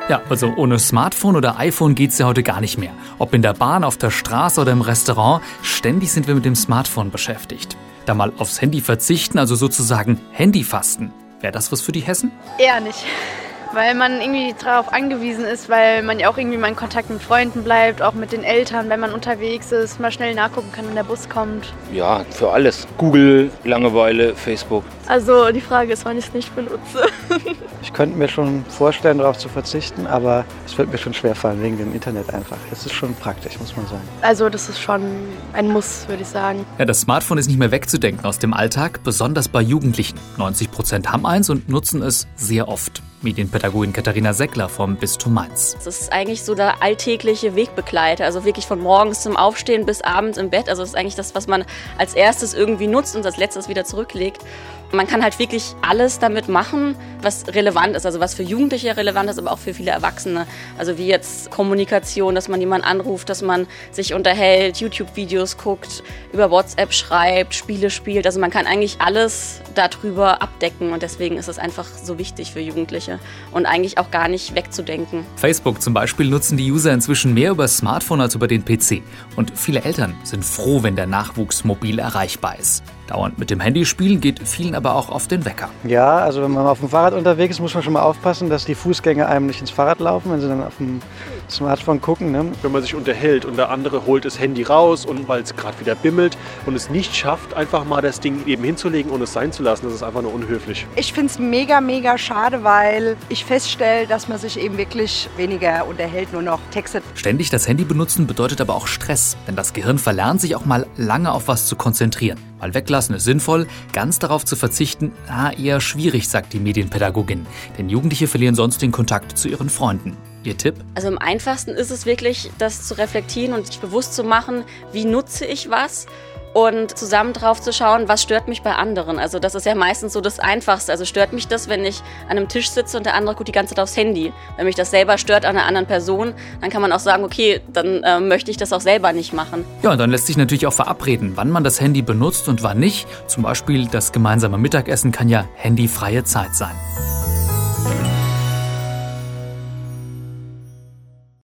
Ja, also ohne Smartphone oder iPhone geht's ja heute gar nicht mehr. Ob in der Bahn, auf der Straße oder im Restaurant, ständig sind wir mit dem Smartphone beschäftigt. Da mal aufs Handy verzichten, also sozusagen Handyfasten. Wäre das was für die Hessen? Eher nicht. Weil man irgendwie darauf angewiesen ist, weil man ja auch irgendwie mal in Kontakt mit Freunden bleibt, auch mit den Eltern, wenn man unterwegs ist, mal schnell nachgucken kann, wenn der Bus kommt. Ja, für alles. Google, Langeweile, Facebook. Also die Frage ist, wann ich es nicht benutze. Ich könnte mir schon vorstellen, darauf zu verzichten, aber es wird mir schon schwerfallen wegen dem Internet einfach. Es ist schon praktisch, muss man sagen. Also das ist schon ein Muss, würde ich sagen. Ja, das Smartphone ist nicht mehr wegzudenken aus dem Alltag, besonders bei Jugendlichen. 90% haben eins und nutzen es sehr oft. Medienpädagogin Katharina Seckler vom Bistum Mainz. Das ist eigentlich so der alltägliche Wegbegleiter, also wirklich von morgens zum Aufstehen bis abends im Bett. Also das ist eigentlich das, was man als erstes irgendwie nutzt und als letztes wieder zurücklegt. Man kann halt wirklich alles damit machen, was relevant ist, also was für Jugendliche relevant ist, aber auch für viele Erwachsene. Also wie jetzt Kommunikation, dass man jemanden anruft, dass man sich unterhält, YouTube-Videos guckt, über WhatsApp schreibt, Spiele spielt. Also man kann eigentlich alles darüber abdecken und deswegen ist es einfach so wichtig für Jugendliche und eigentlich auch gar nicht wegzudenken. Facebook zum Beispiel nutzen die User inzwischen mehr über das Smartphone als über den PC. Und viele Eltern sind froh, wenn der Nachwuchs mobil erreichbar ist. Dauernd mit dem Handy spielen geht vielen aber auch auf den Wecker. Ja, also wenn man auf dem Fahrrad unterwegs ist, muss man schon mal aufpassen, dass die Fußgänger einem nicht ins Fahrrad laufen, wenn sie dann auf dem Smartphone gucken. Ne? Wenn man sich unterhält und der andere holt das Handy raus und weil es gerade wieder bimmelt und es nicht schafft, einfach mal das Ding eben hinzulegen und es sein zu lassen, das ist einfach nur unhöflich. Ich finde es mega, mega schade, weil ich feststelle, dass man sich eben wirklich weniger unterhält, nur noch textet. Ständig das Handy benutzen bedeutet aber auch Stress, denn das Gehirn verlernt sich auch mal lange auf was zu konzentrieren. Mal weglassen ist sinnvoll, ganz darauf zu verzichten, eher schwierig, sagt die Medienpädagogin. Denn Jugendliche verlieren sonst den Kontakt zu ihren Freunden. Ihr Tipp? Also am einfachsten ist es wirklich, das zu reflektieren und sich bewusst zu machen, wie nutze ich was und zusammen drauf zu schauen, was stört mich bei anderen. Also das ist ja meistens so das Einfachste. Also stört mich das, wenn ich an einem Tisch sitze und der andere guckt die ganze Zeit aufs Handy. Wenn mich das selber stört an einer anderen Person, dann kann man auch sagen, okay, dann möchte ich das auch selber nicht machen. Ja, und dann lässt sich natürlich auch verabreden, wann man das Handy benutzt und wann nicht. Zum Beispiel das gemeinsame Mittagessen kann ja handyfreie Zeit sein.